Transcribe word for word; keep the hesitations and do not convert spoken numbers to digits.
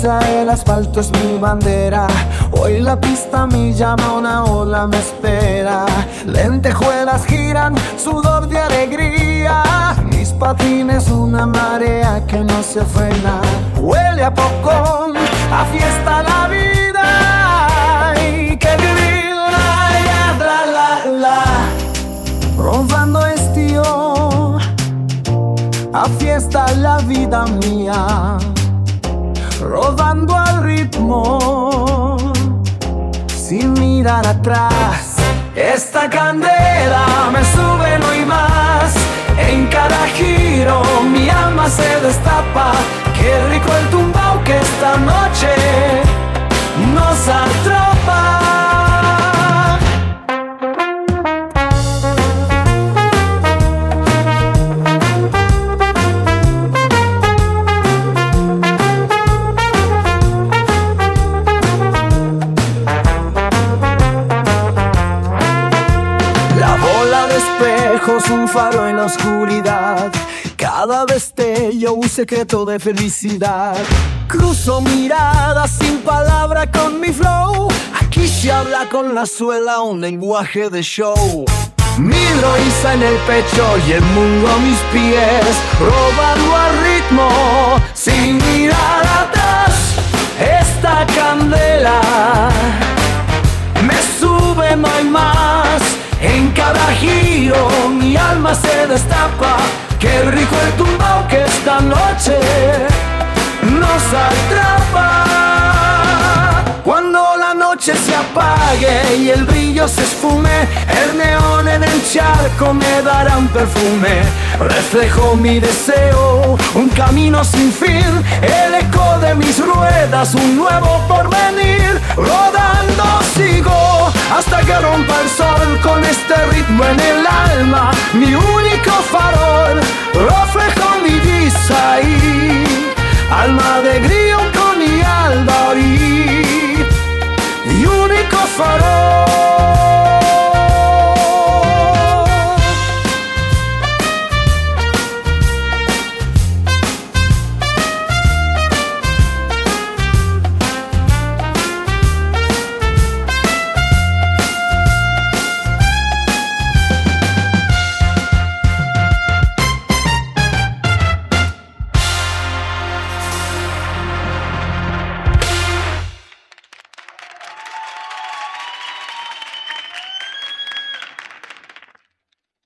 brisa, el asfalto es mi bandera. Hoy la pista me llama, una ola me espera. Lentejuelas giran, sudor de alegría. Mis patines una marea que no se frena. Huele a popcorn, a fiesta la vida. Hay que vivir la, la, la, la. Rodando estío, a fiesta la vida mía. Rodando al ritmo, sin mirar atrás. Esta candela me sube no hay más. En cada giro mi alma se destapa. Qué rico el tumbao que esta noche nos atrapa. Espejos, un faro en la oscuridad. Cada destello un secreto de felicidad. Cruzo miradas sin palabra con mi flow. Aquí se habla con la suela un lenguaje de show. Mi risa en el pecho y el mundo a mis pies. Robando al ritmo sin mirar atrás. Esta candela me sube, no hay más. En cada giro mi alma se destapa. Qué rico el tumbao que esta noche nos atrapa. Cuando la noche se apague y el brillo se esfume, el neón en el charco me dará un perfume. Reflejo mi deseo, un camino sin fin. El eco de mis ruedas, un nuevo porvenir. Rodando sigo hasta que rompa el sol con este ritmo en el alma. Mi único farol, reflejo mi visa y alma de grillo con mi alba orí. Mi único farol.